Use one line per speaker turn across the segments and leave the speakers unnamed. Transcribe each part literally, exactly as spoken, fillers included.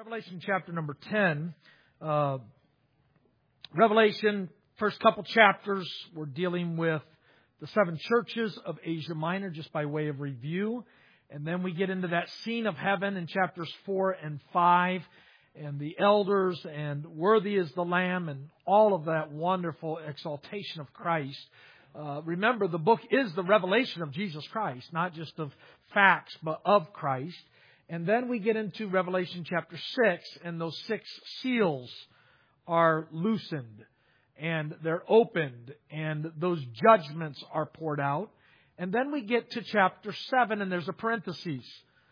Revelation chapter number ten. Uh, Revelation, first couple chapters, we're dealing with the seven churches of Asia Minor, just by way of review. And then we get into that scene of heaven in chapters four and five, and the elders, and worthy is the Lamb, and all of that wonderful exaltation of Christ. Uh, remember, the book is the revelation of Jesus Christ, not just of facts, but of Christ. And then we get into Revelation chapter six, and those six seals are loosened, and they're opened, and those judgments are poured out. And then we get to chapter seven, and there's a parenthesis.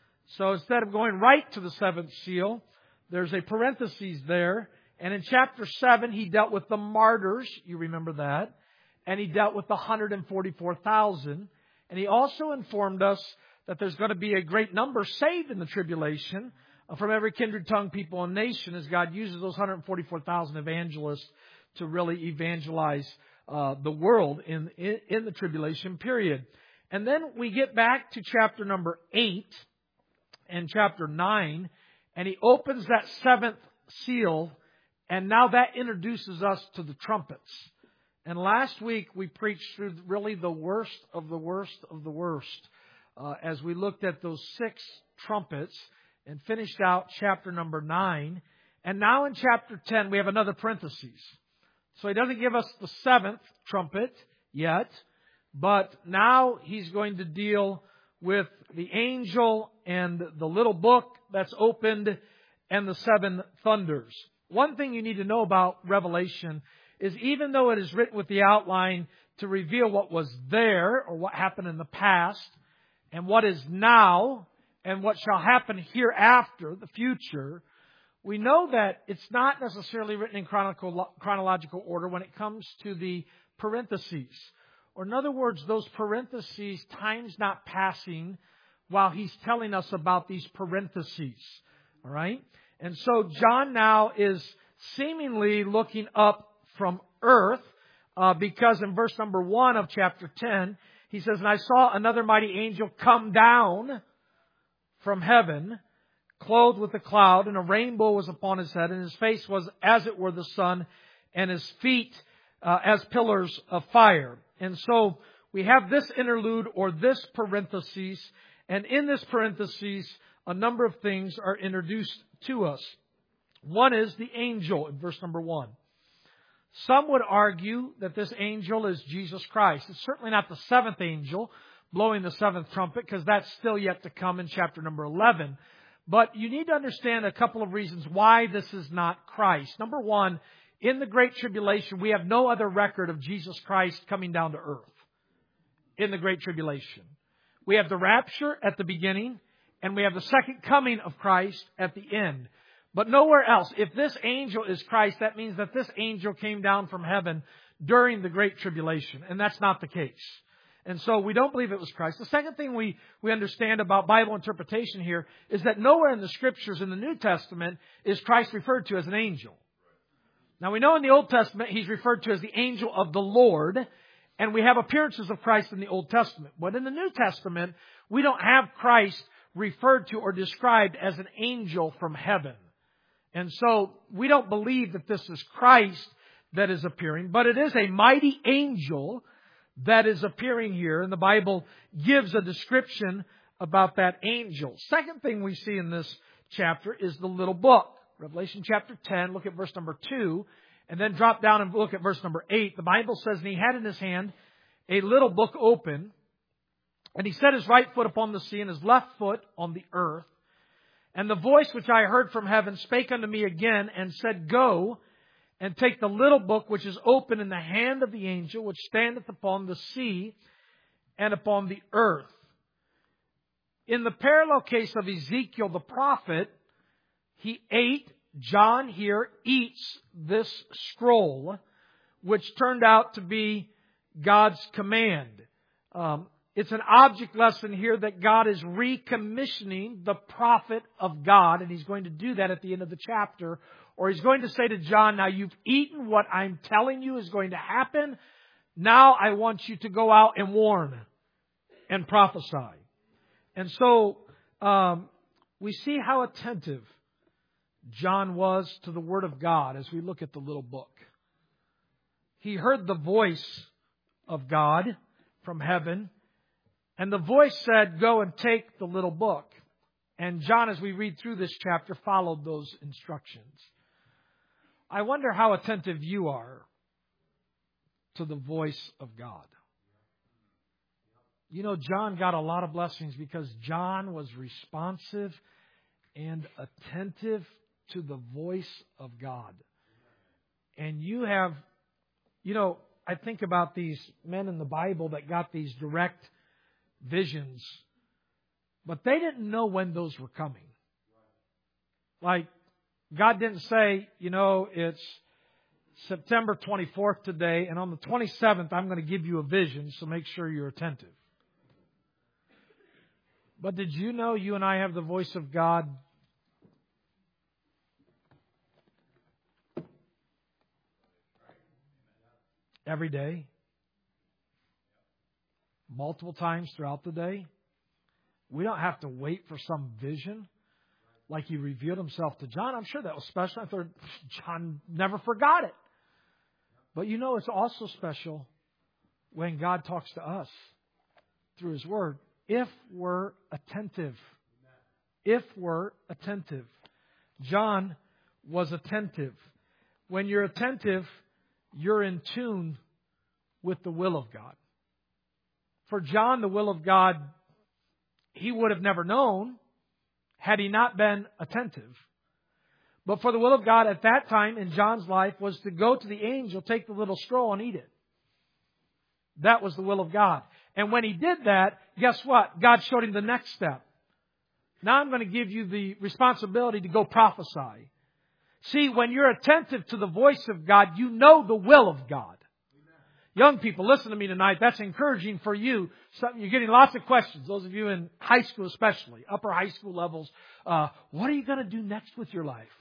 So instead of going right to the seventh seal, there's a parenthesis there. And in chapter seven, he dealt with the martyrs. You remember that. And he dealt with the one hundred forty-four thousand. And he also informed us that there's going to be a great number saved in the tribulation from every kindred, tongue, people, and nation, as God uses those one hundred forty-four thousand evangelists to really evangelize uh, the world in, in, in the tribulation period. And then we get back to chapter number eight and chapter nine, and he opens that seventh seal, and now that introduces us to the trumpets. And last week we preached through really the worst of the worst of the worst uh, as we looked at those six trumpets and finished out chapter number nine. And now in chapter ten we have another parenthesis. So he doesn't give us the seventh trumpet yet, but now he's going to deal with the angel and the little book that's opened and the seven thunders. One thing you need to know about Revelation is even though it is written with the outline to reveal what was there or what happened in the past and what is now and what shall happen hereafter, the future, we know that it's not necessarily written in chronological order when it comes to the parentheses. Or in other words, those parentheses, time's not passing while he's telling us about these parentheses. All right? And so John now is seemingly looking up from earth, uh, because in verse number one of chapter ten, he says, "And I saw another mighty angel come down from heaven, clothed with a cloud, and a rainbow was upon his head, and his face was as it were the sun, and his feet uh, as pillars of fire." And so we have this interlude or this parenthesis, and in this parenthesis, a number of things are introduced to us. One is the angel in verse number one. Some would argue that this angel is Jesus Christ. It's certainly not the seventh angel blowing the seventh trumpet, because that's still yet to come in chapter number eleven. But you need to understand a couple of reasons why this is not Christ. Number one, in the Great Tribulation, we have no other record of Jesus Christ coming down to earth in the Great Tribulation. We have the rapture at the beginning, and we have the second coming of Christ at the end. But nowhere else. If this angel is Christ, that means that this angel came down from heaven during the Great Tribulation. And that's not the case. And so we don't believe it was Christ. The second thing we, we understand about Bible interpretation here is that nowhere in the Scriptures in the New Testament is Christ referred to as an angel. Now we know in the Old Testament He's referred to as the angel of the Lord. And we have appearances of Christ in the Old Testament. But in the New Testament, we don't have Christ referred to or described as an angel from heaven. And so we don't believe that this is Christ that is appearing, but it is a mighty angel that is appearing here. And the Bible gives a description about that angel. Second thing we see in this chapter is the little book. Revelation chapter ten, look at verse number two, and then drop down and look at verse number eight. The Bible says, "And he had in his hand a little book open, and he set his right foot upon the sea and his left foot on the earth. And the voice which I heard from heaven spake unto me again and said, Go and take the little book which is open in the hand of the angel which standeth upon the sea and upon the earth." In the parallel case of Ezekiel the prophet, he ate, John here eats this scroll, which turned out to be God's command. Um, It's an object lesson here that God is recommissioning the prophet of God. And He's going to do that at the end of the chapter. Or He's going to say to John, now you've eaten what I'm telling you is going to happen. Now I want you to go out and warn and prophesy. And so um, we see how attentive John was to the Word of God as we look at the little book. He heard the voice of God from heaven, and the voice said, go and take the little book. And John, as we read through this chapter, followed those instructions. I wonder how attentive you are to the voice of God. You know, John got a lot of blessings because John was responsive and attentive to the voice of God. And you have, you know, I think about these men in the Bible that got these direct visions, but they didn't know when those were coming. Like, God didn't say, you know, it's September twenty-fourth today, and on the twenty-seventh, I'm going to give you a vision, so make sure you're attentive. But did you know you and I have the voice of God every day? Multiple times throughout the day? We don't have to wait for some vision like He revealed Himself to John. I'm sure that was special. I thought John never forgot it. But you know, it's also special when God talks to us through His Word. If we're attentive. If we're attentive. John was attentive. When you're attentive, you're in tune with the will of God. For John, the will of God, he would have never known had he not been attentive. But for the will of God at that time in John's life was to go to the angel, take the little scroll and eat it. That was the will of God. And when he did that, guess what? God showed him the next step. Now I'm going to give you the responsibility to go prophesy. See, when you're attentive to the voice of God, you know the will of God. Young people, listen to me tonight. That's encouraging for you. You're getting lots of questions. Those of you in high school especially, upper high school levels. Uh, what are you going to do next with your life?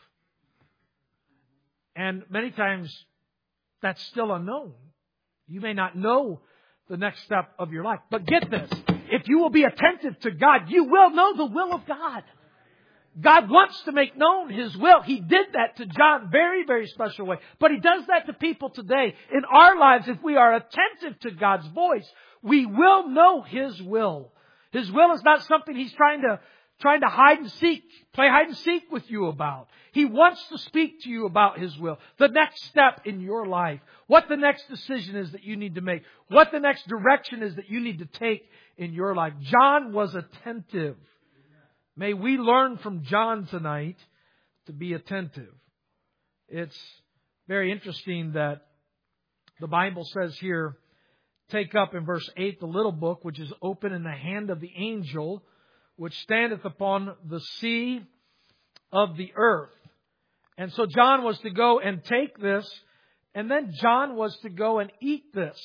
And many times, that's still unknown. You may not know the next step of your life. But get this. If you will be attentive to God, you will know the will of God. God wants to make known His will. He did that to John very, very special way. But He does that to people today. In our lives, if we are attentive to God's voice, we will know His will. His will is not something He's trying to trying to hide and seek, play hide and seek with you about. He wants to speak to you about His will. The next step in your life. What the next decision is that you need to make. What the next direction is that you need to take in your life. John was attentive. May we learn from John tonight to be attentive. It's very interesting that the Bible says here, take up in verse eight the little book which is open in the hand of the angel, which standeth upon the sea of the earth. And so John was to go and take this, and then John was to go and eat this.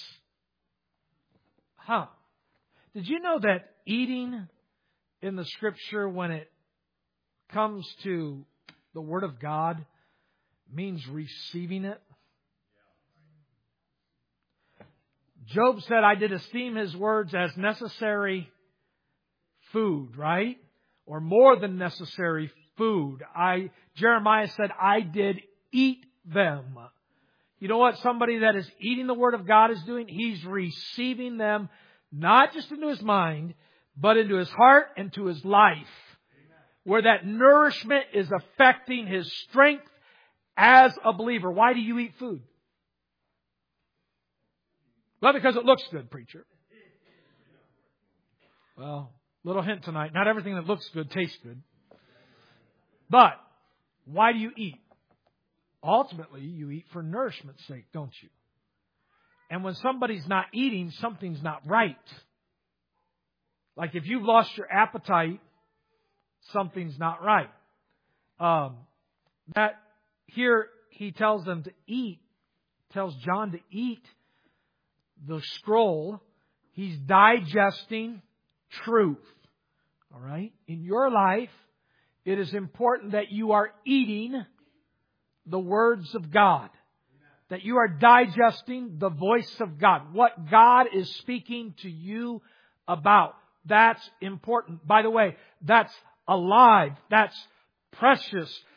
Huh. Did you know that eating in the Scripture, when it comes to the Word of God, means receiving it? Job said, I did esteem His words as necessary food, right? Or more than necessary food. I Jeremiah said, I did eat them. You know what somebody that is eating the Word of God is doing? He's receiving them, not just into his mind, but into his heart and to his life. Amen. Where that nourishment is affecting his strength as a believer. Why do you eat food? Well, because it looks good, preacher. Well, little hint tonight. Not everything that looks good tastes good. But why do you eat? Ultimately, you eat for nourishment's sake, don't you? And when somebody's not eating, something's not right. Like if you've lost your appetite, something's not right. Um, that here he tells them to eat, tells John to eat the scroll. He's digesting truth. All right? In your life, it is important that you are eating the words of God. That you are digesting the voice of God. What God is speaking to you about. That's important. By the way, that's alive. That's precious.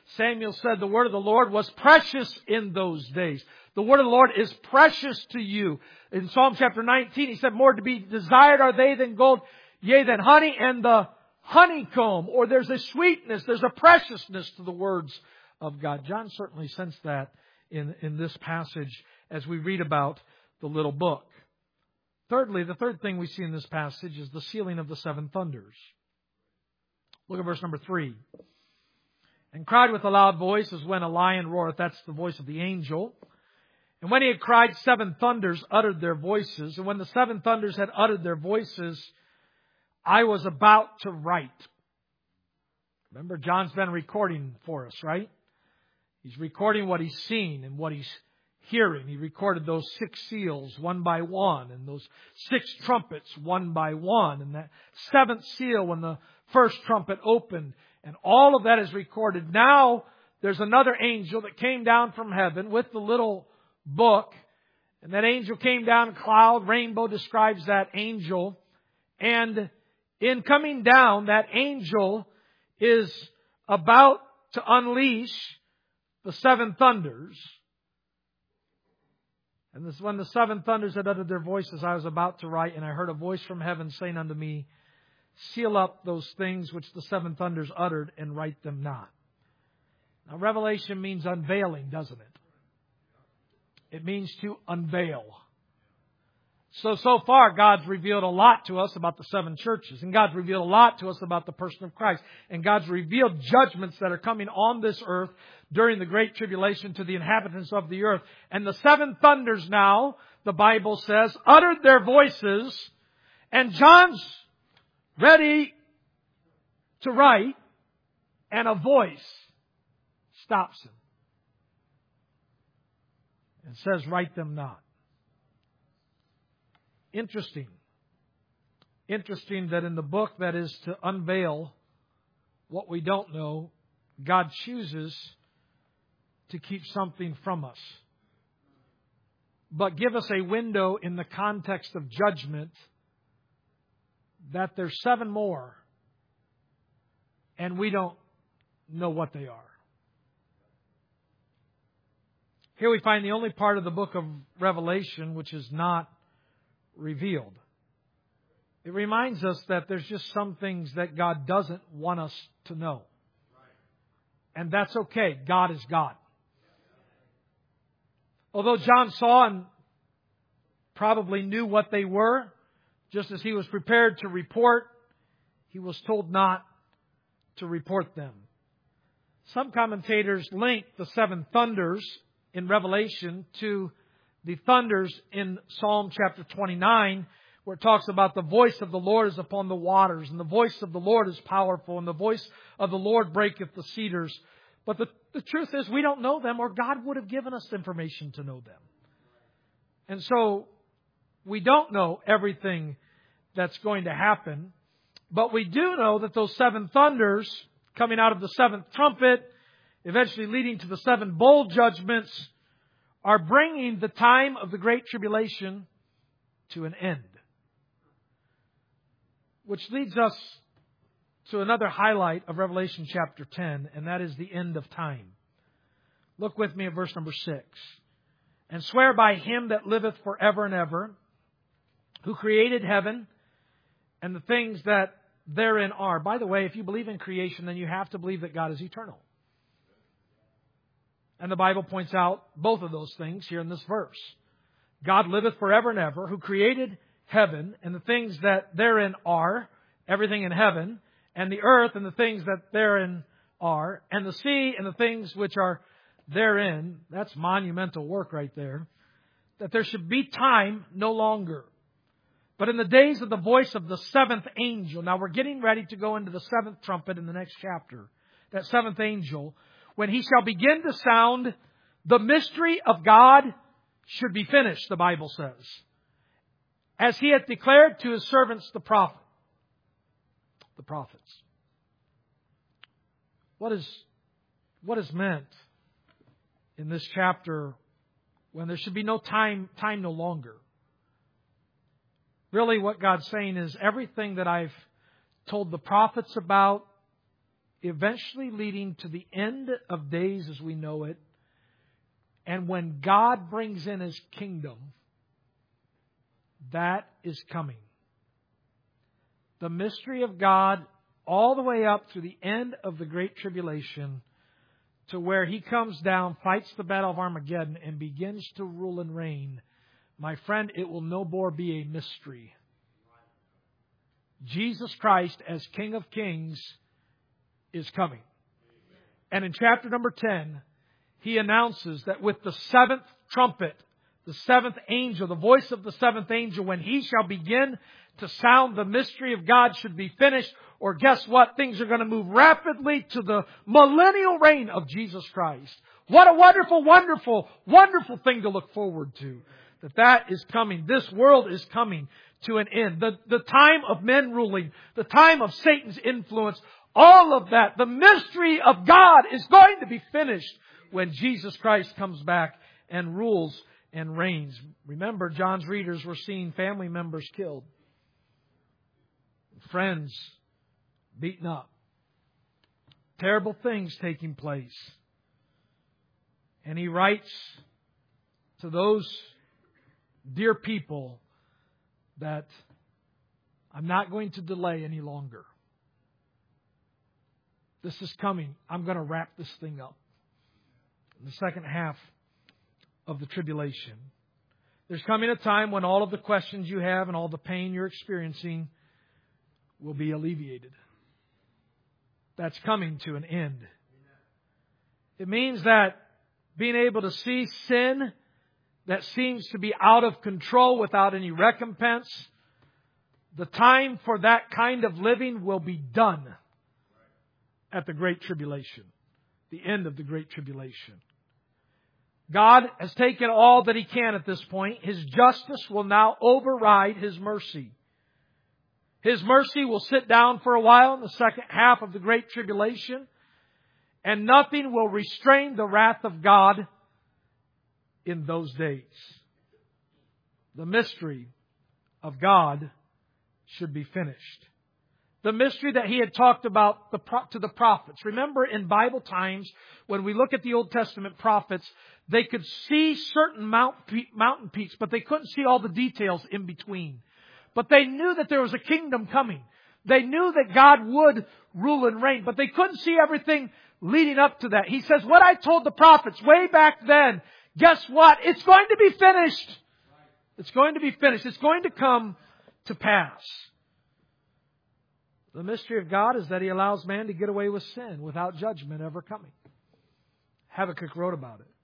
Samuel said the word of the Lord was precious in those days. The word of the Lord is precious to you. In Psalm chapter nineteen, he said, more to be desired are they than gold, yea, than honey and the honeycomb. Or there's a sweetness, there's a preciousness to the words of God. John certainly sensed that in, in this passage as we read about the little book. Thirdly, the third thing we see in this passage is the sealing of the seven thunders. Look at verse number three. And cried with a loud voice as when a lion roareth. That's the voice of the angel. And when he had cried, seven thunders uttered their voices. And when the seven thunders had uttered their voices, I was about to write. Remember, John's been recording for us, right? He's recording what he's seen and what he's hearing. He recorded those six seals one by one, and those six trumpets one by one, and that seventh seal when the first trumpet opened. And all of that is recorded. Now there's another angel that came down from heaven with the little book. And that angel came down in a cloud. Rainbow describes that angel. And in coming down, that angel is about to unleash the seven thunders. And this, when the seven thunders had uttered their voices, I was about to write, and I heard a voice from heaven saying unto me, seal up those things which the seven thunders uttered, and write them not. Now, revelation means unveiling, doesn't it? It means to unveil. So, so far, God's revealed a lot to us about the seven churches. And God's revealed a lot to us about the person of Christ. And God's revealed judgments that are coming on this earth during the Great Tribulation to the inhabitants of the earth. And the seven thunders now, the Bible says, uttered their voices. And John's ready to write, and a voice stops him and says, write them not. Interesting. Interesting that in the book that is to unveil what we don't know, God chooses to keep something from us, but give us a window in the context of judgment that there's seven more, and we don't know what they are. Here we find the only part of the book of Revelation which is not revealed. It reminds us that there's just some things that God doesn't want us to know. And that's okay. God is God. Although John saw and probably knew what they were, just as he was prepared to report, he was told not to report them. Some commentators link the seven thunders in Revelation to the thunders in Psalm chapter twenty-nine, where it talks about the voice of the Lord is upon the waters, and the voice of the Lord is powerful, and the voice of the Lord breaketh the cedars. But the, the truth is, we don't know them, or God would have given us information to know them. And so, we don't know everything that's going to happen, but we do know that those seven thunders coming out of the seventh trumpet, eventually leading to the seven bowl judgments, are bringing the time of the Great Tribulation to an end. Which leads us to another highlight of Revelation chapter ten, and that is the end of time. Look with me at verse number six. And swear by Him that liveth forever and ever, who created heaven and the things that therein are. By the way, if you believe in creation, then you have to believe that God is eternal. And the Bible points out both of those things here in this verse. God liveth forever and ever, who created heaven and the things that therein are, everything in heaven, and the earth and the things that therein are, and the sea and the things which are therein. That's monumental work right there. That there should be time no longer. But in the days of the voice of the seventh angel, now we're getting ready to go into the seventh trumpet in the next chapter. That seventh angel, when he shall begin to sound, the mystery of God should be finished, the Bible says. As he hath declared to his servants the prophet. The prophets. What is, what is meant in this chapter when there should be no time, time no longer? Really what God's saying is everything that I've told the prophets about, eventually leading to the end of days as we know it. And when God brings in His kingdom, that is coming. The mystery of God all the way up to the end of the Great Tribulation, to where He comes down, fights the battle of Armageddon, and begins to rule and reign. My friend, it will no more be a mystery. Jesus Christ, as King of Kings, is coming. And in chapter number ten, He announces that with the seventh trumpet, the seventh angel, the voice of the seventh angel, when He shall begin to sound, the mystery of God should be finished. Or guess what? Things are going to move rapidly to the millennial reign of Jesus Christ. What a wonderful, wonderful, wonderful thing to look forward to. That that is coming. This world is coming to an end. The, the time of men ruling, the time of Satan's influence, all of that, the mystery of God is going to be finished when Jesus Christ comes back and rules and reigns. Remember, John's readers were seeing family members killed, friends beaten up, terrible things taking place. And he writes to those dear people that I'm not going to delay any longer. This is coming. I'm going to wrap this thing up. In the second half of the tribulation, there's coming a time when all of the questions you have and all the pain you're experiencing will be alleviated. That's coming to an end. It means that being able to see sin that seems to be out of control without any recompense, the time for that kind of living will be done at the Great Tribulation, the end of the Great Tribulation. God has taken all that He can at this point. His justice will now override His mercy. His mercy will sit down for a while in the second half of the Great Tribulation, and nothing will restrain the wrath of God in those days. The mystery of God should be finished. The mystery that He had talked about to the prophets. Remember, in Bible times, when we look at the Old Testament prophets, they could see certain mountain peaks, but they couldn't see all the details in between. But they knew that there was a kingdom coming. They knew that God would rule and reign, but they couldn't see everything leading up to that. He says, what I told the prophets way back then, guess what? It's going to be finished. It's going to be finished. It's going to come to pass. The mystery of God is that He allows man to get away with sin without judgment ever coming. Habakkuk wrote about it.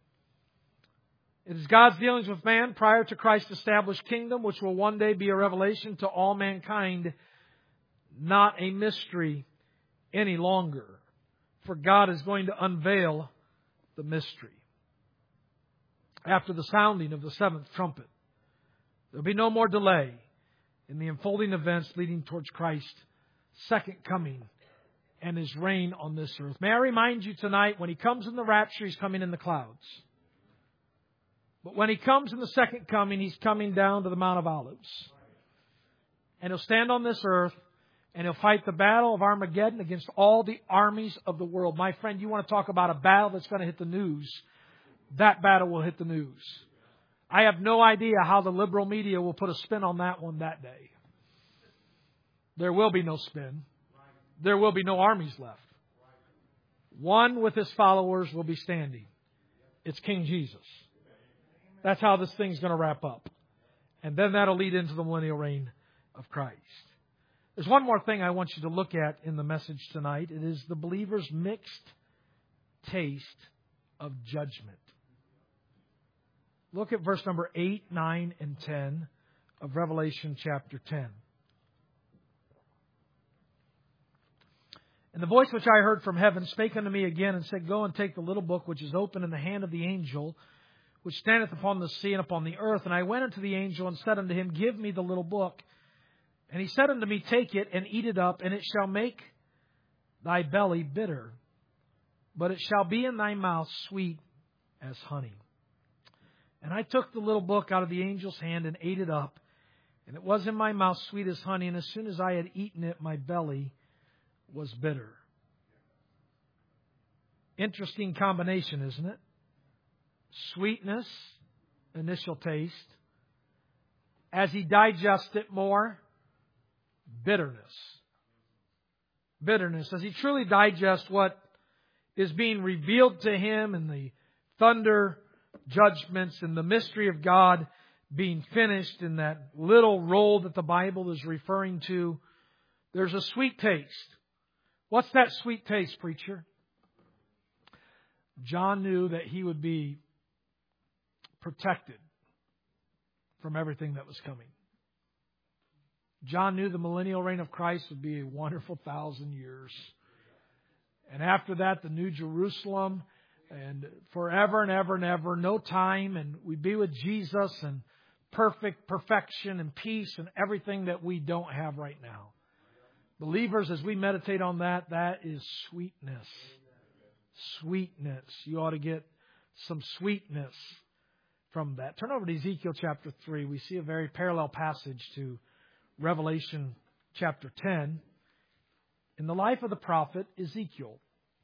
It is God's dealings with man prior to Christ's established kingdom, which will one day be a revelation to all mankind, not a mystery any longer. For God is going to unveil the mystery. After the sounding of the seventh trumpet, there will be no more delay in the unfolding events leading towards Christ's second coming and His reign on this earth. May I remind you tonight, when He comes in the rapture, He's coming in the clouds. But when He comes in the second coming, He's coming down to the Mount of Olives. And He'll stand on this earth and He'll fight the battle of Armageddon against all the armies of the world. My friend, you want to talk about a battle that's going to hit the news. That battle will hit the news. I have no idea how the liberal media will put a spin on that one that day. There will be no spin. There will be no armies left. One with His followers will be standing. It's King Jesus. That's how this thing's going to wrap up. And then that'll lead into the millennial reign of Christ. There's one more thing I want you to look at in the message tonight. It is the believer's mixed taste of judgment. Look at verse number eight, nine, and ten of Revelation chapter ten. And the voice which I heard from heaven spake unto me again and said, Go and take the little book which is open in the hand of the angel which standeth upon the sea and upon the earth. And I went unto the angel and said unto him, Give me the little book. And he said unto me, Take it and eat it up, and it shall make thy belly bitter, but it shall be in thy mouth sweet as honey. And I took the little book out of the angel's hand and ate it up, and it was in my mouth sweet as honey. And as soon as I had eaten it, my belly was bitter. Interesting combination, isn't it? Sweetness, initial taste. As he digests it more, bitterness. Bitterness. As he truly digests what is being revealed to him in the thunder judgments and the mystery of God being finished in that little roll that the Bible is referring to, there's a sweet taste. What's that sweet taste, preacher? John knew that he would be protected from everything that was coming. John knew the millennial reign of Christ would be a wonderful thousand years. And after that, the New Jerusalem, and forever and ever and ever, no time, and we'd be with Jesus and perfect perfection and peace and everything that we don't have right now. Believers, as we meditate on that, that is sweetness. Sweetness. You ought to get some sweetness from that. Turn over to Ezekiel chapter three. We see a very parallel passage to Revelation chapter ten in the life of the prophet Ezekiel.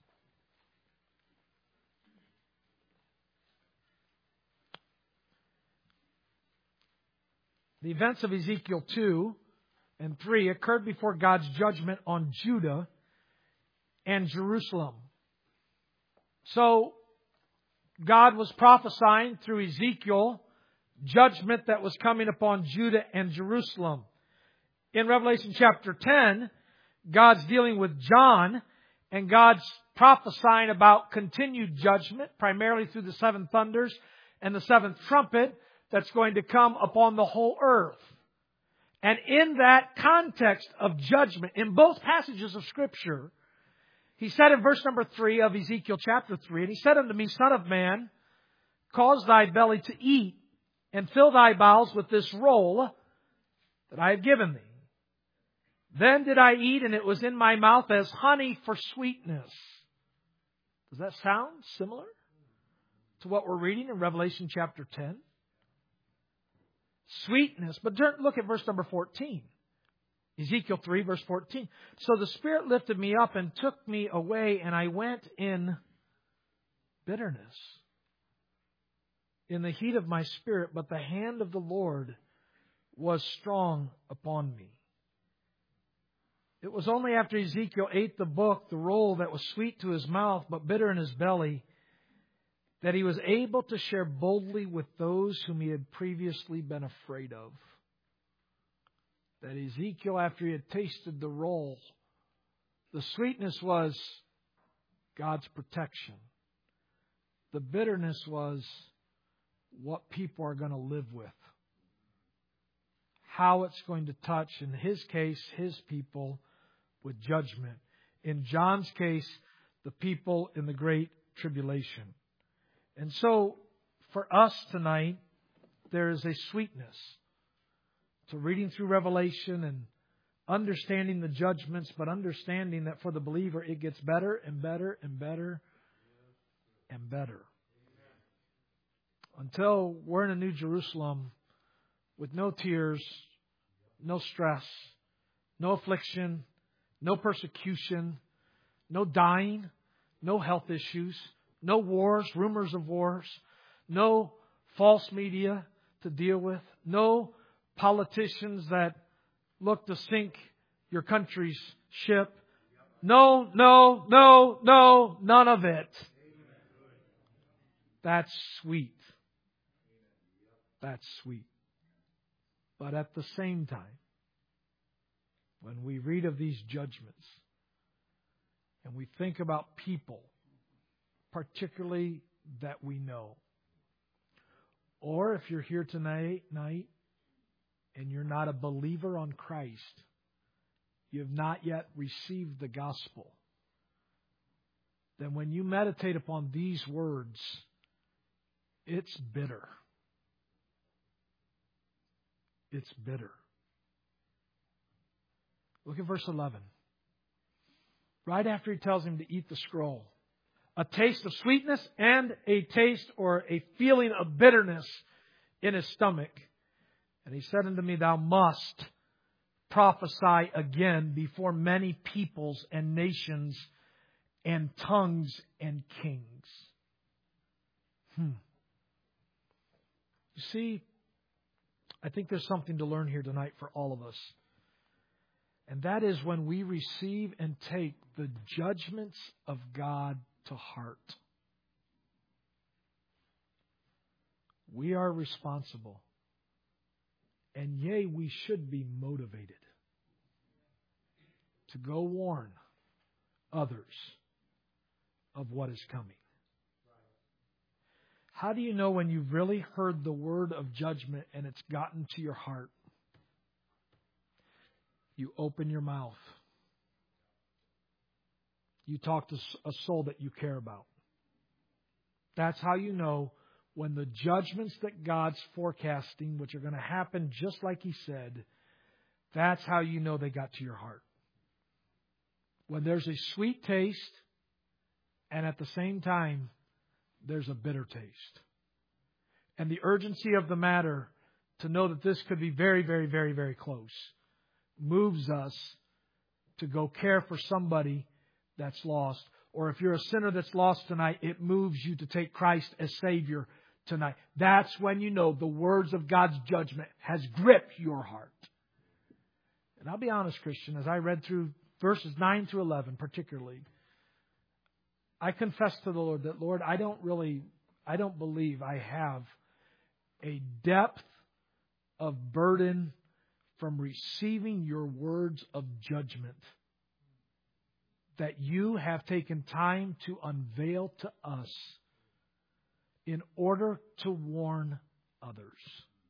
The events of Ezekiel two and three occurred before God's judgment on Judah and Jerusalem. So, God was prophesying through Ezekiel judgment that was coming upon Judah and Jerusalem. In Revelation chapter ten, God's dealing with John, and God's prophesying about continued judgment, primarily through the seven thunders and the seventh trumpet that's going to come upon the whole earth. And in that context of judgment, in both passages of Scripture, He said in verse number three of Ezekiel chapter three, and He said unto me, Son of man, cause thy belly to eat, and fill thy bowels with this roll that I have given thee. Then did I eat, and it was in my mouth as honey for sweetness. Does that sound similar to what we're reading in Revelation chapter ten? Sweetness. But look at verse number fourteen. Ezekiel three, verse fourteen. So the Spirit lifted me up and took me away, and I went in bitterness, in the heat of my spirit, but the hand of the Lord was strong upon me. It was only after Ezekiel ate the book, the roll that was sweet to his mouth, but bitter in his belly, that he was able to share boldly with those whom he had previously been afraid of. That Ezekiel, after he had tasted the roll, the sweetness was God's protection. The bitterness was what people are going to live with. How it's going to touch, in his case, his people with judgment. In John's case, the people in the Great Tribulation. And so, for us tonight, there is a sweetness to reading through Revelation and understanding the judgments, but understanding that for the believer it gets better and better and better and better. Until we're in a New Jerusalem with no tears, no stress, no affliction, no persecution, no dying, no health issues, no wars, rumors of wars, no false media to deal with, no politicians that look to sink your country's ship. No, no, no, no, none of it. That's sweet. That's sweet. But at the same time, when we read of these judgments and we think about people, particularly that we know, or if you're here tonight night and you're not a believer on Christ, you have not yet received the gospel, then when you meditate upon these words, it's bitter. It's bitter. Look at verse eleven. Right after he tells him to eat the scroll, a taste of sweetness and a taste or a feeling of bitterness in his stomach. And he said unto me, Thou must prophesy again before many peoples and nations and tongues and kings. Hmm. You see, I think there's something to learn here tonight for all of us. And that is when we receive and take the judgments of God to heart. We are responsible. And yea, we should be motivated to go warn others of what is coming. How do you know when you've really heard the word of judgment and it's gotten to your heart? You open your mouth. You talk to a soul that you care about. That's how you know when the judgments that God's forecasting, which are going to happen just like He said, that's how you know they got to your heart. When there's a sweet taste and at the same time there's a bitter taste. And the urgency of the matter to know that this could be very, very, very, very close moves us to go care for somebody that's lost. Or if you're a sinner that's lost tonight, it moves you to take Christ as Savior tonight. That's when you know the words of God's judgment has gripped your heart. And I'll be honest, Christian, as I read through verses nine through eleven particularly, I confess to the Lord that, Lord, I don't really, I don't believe I have a depth of burden from receiving your words of judgment that you have taken time to unveil to us in order to warn others.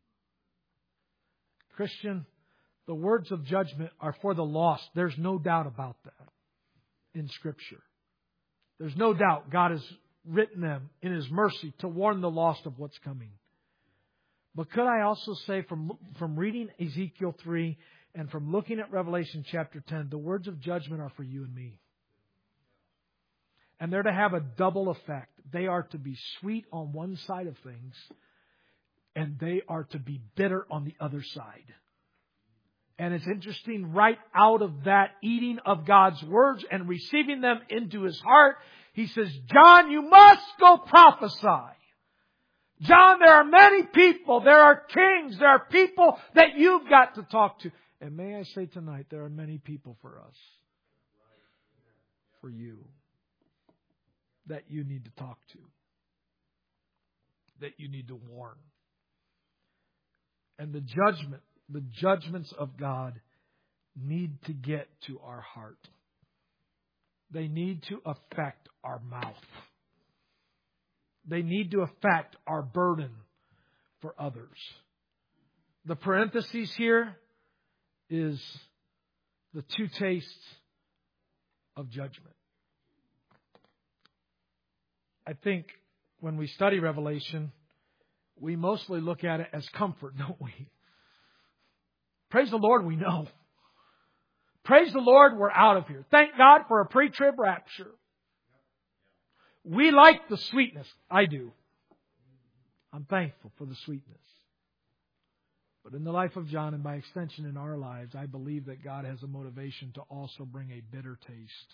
Christian, the words of judgment are for the lost. There's no doubt about that in Scripture. There's no doubt God has written them in His mercy to warn the lost of what's coming. But could I also say from, from reading Ezekiel three and from looking at Revelation chapter ten, the words of judgment are for you and me. And they're to have a double effect. They are to be sweet on one side of things, and they are to be bitter on the other side. And it's interesting, right out of that eating of God's words and receiving them into his heart, he says, John, you must go prophesy. John, there are many people, there are kings, there are people that you've got to talk to. And may I say tonight, there are many people for us, for you, that you need to talk to, that you need to warn. And the judgment, the judgments of God need to get to our heart. They need to affect our mouth. They need to affect our burden for others. The parenthesis here is the two tastes of judgment. I think when we study Revelation, we mostly look at it as comfort, don't we? Praise the Lord, we know. Praise the Lord, we're out of here. Thank God for a pre-trib rapture. We like the sweetness. I do. I'm thankful for the sweetness. But in the life of John, and by extension in our lives, I believe that God has a motivation to also bring a bitter taste,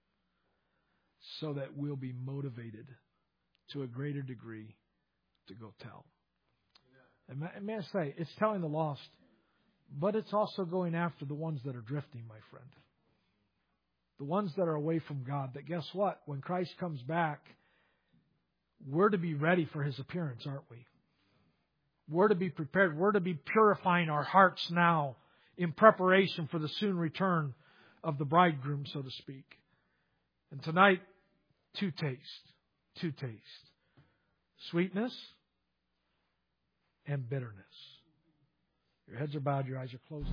so that we'll be motivated to a greater degree to go tell. And may I say, it's telling the lost, but it's also going after the ones that are drifting, my friend. The ones that are away from God, that guess what? When Christ comes back, we're to be ready for His appearance, aren't we? We're to be prepared. We're to be purifying our hearts now in preparation for the soon return of the bridegroom, so to speak. And tonight, two tastes. Two tastes. Sweetness and bitterness. Your heads are bowed, your eyes are closed.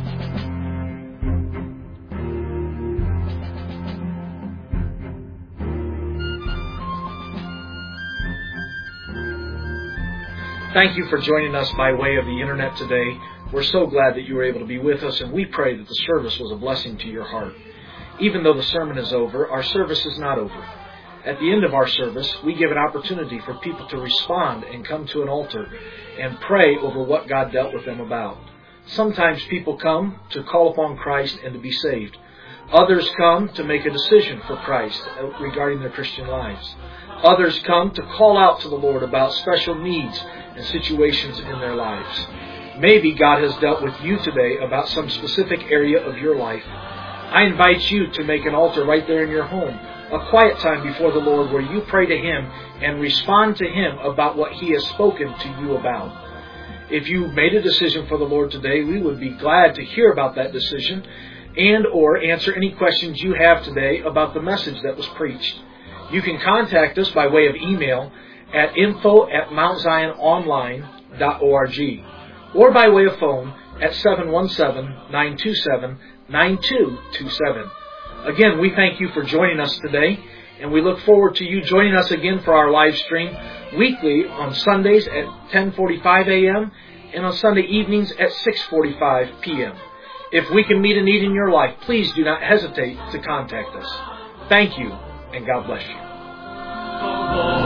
Thank you for joining us by way of the internet today. We're so glad that you were able to be with us, and we pray that the service was a blessing to your heart. Even though the sermon is over, our service is not over. At the end of our service, we give an opportunity for people to respond and come to an altar and pray over what God dealt with them about. Sometimes people come to call upon Christ and to be saved. Others come to make a decision for Christ regarding their Christian lives. Others come to call out to the Lord about special needs and situations in their lives. Maybe God has dealt with you today about some specific area of your life. I invite you to make an altar right there in your home, a quiet time before the Lord where you pray to Him and respond to Him about what He has spoken to you about. If you made a decision for the Lord today, we would be glad to hear about that decision and or answer any questions you have today about the message that was preached. You can contact us by way of email at info at mount zion online dot org or by way of phone at seven one seven, nine two seven, nine two two seven. Again, we thank you for joining us today, and we look forward to you joining us again for our live stream weekly on Sundays at ten forty-five a.m. and on Sunday evenings at six forty-five p.m. If we can meet a need in your life, please do not hesitate to contact us. Thank you, and God bless you.